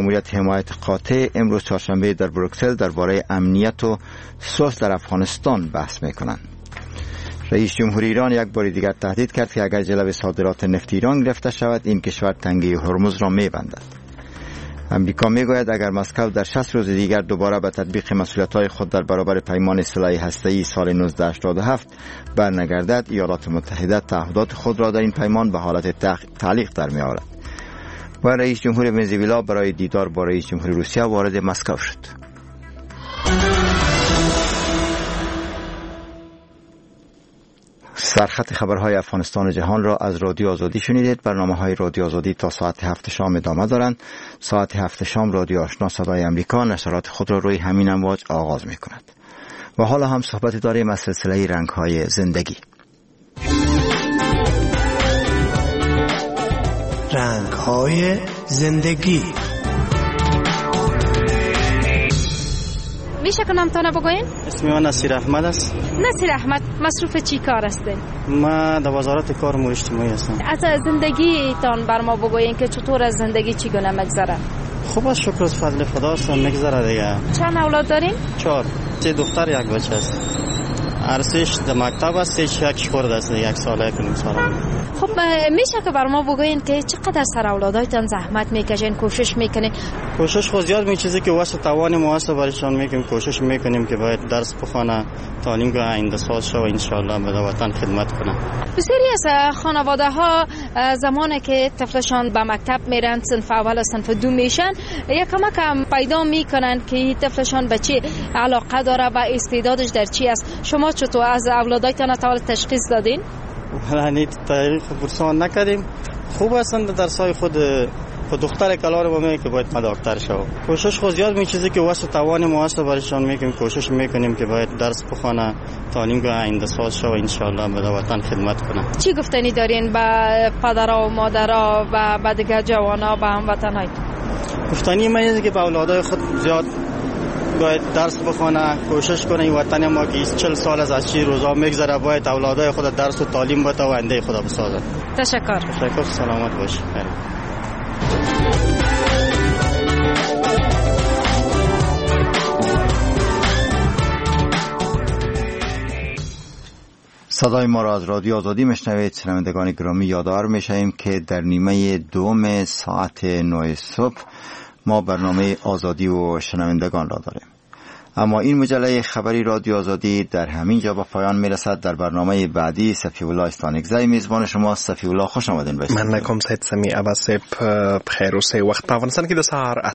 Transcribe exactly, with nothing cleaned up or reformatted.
ماموریت حمایت قاطع امروز چهارشنبه در بروکسل درباره امنیت و صلح در افغانستان بحث میکنند. رئیس جمهور ایران یک بار دیگر تهدید کرد که اگر جلب صادرات نفت ایران گرفته شود این کشور تنگه هرمز را میبندد. امریکا میگوید اگر مسکو در شصت روز دیگر دوباره به تطبیق مسئولیت‌های خود در برابر پیمان سلاح هسته‌ای سال نوزده هشتاد و هفت برنگردد، ایالات متحده تعهدات خود را در این پیمان به حالت تعلیق در می‌آورد. و رئیس جمهور ونزوئلا برای دیدار با رئیس جمهور روسیه وارد مسکو شد. سرخط خبرهای افغانستان و جهان را از رادیو آزادی شنیدید. برنامه‌های رادیو آزادی تا ساعت هفت شام ادامه دارند. ساعت هفت شام رادیو آشنا صدای امریکا نشرات خود را روی همین امواج آغاز می‌کند. و حالا هم صحبت داریم از سلسله رنگ‌های زندگی. رنگ‌های زندگی. میشه که نامتانه بگوین؟ اسم من نصیر احمد است. نصیر احمد، مصروف چی کار هستین؟ ما در وزارت کار امور اجتماعی هستم. از زندگی تان بر ما بگوین که چطور از زندگی چی گونه مگذره؟ خوب است، شکر از فضل خدا است، میگذره دیگه. چند اولاد دارین؟ چهار. سه دختر یک بچه است. هر سه‌اش در مکتب است، سه‌اش یک خورده است، یک ساله یک نیم ساله. خب میشه که بر ما بگوین که چقدر سر اولادایتان زحمت میکشین، کوشش میکنین؟ کوشش خود زیاد می چیزی که واسه توان ما است برایشان میکنیم، کوشش میکنیم که باید درس بخونه، تعلیم گاه آینده ساز شه و ان شاء الله به وطن خدمت کنه. بسیاری از خانواده ها زمانی که طفلشان به مکتب میرن، صنف اول و صنف دو میشن، یک کمک پیدا میکنن که طفلشان به چی علاقه داره و استعدادش در چی است. شما چطور از اولادایتان تا تشخیص دادین؟ ولی تاریخ پرسان نکردیم. خوب هستند درسای خود خود دختر کلار ما میگه که باید ما دکتر شو. کوشش خود زیاد می چیزی که واسه توان ما است برایشان میکنیم، کوشش میکنیم که باید درس بخونه، تعلیم گاه آینده ساز شه و ان شاء الله به وطن خدمت کنه. چی گفتنی دارین به پدرها و مادرها و به دیگر جوانا به هموطنای؟ گفتنی من اینه که به اولادای خود زیاد باید درس بخونه، کوشش کنه. این وطن ما که چهل سال از اشی روزا میگذره، باید اولادای خود درس و تعلیم بده و آینده خود بسازه. تشکر. تشکر. سلامت باشید. صدای ما را از رادیو آزادی میشنوید. شنوندگان گرامی، یادآور میشیم که در نیمه دوم ساعت نه صبح ما برنامه آزادی و شنوندگان را داریم. اما این مجله خبری رادیو آزادی در همین جا به پایان میرسد. در برنامه بعدی صفی الله استانکزی میزبان شما. صفی الله، خوش آمدین. من نکم سید سمی عباس، بخیر و سه وقت په افغانستان کې د سهار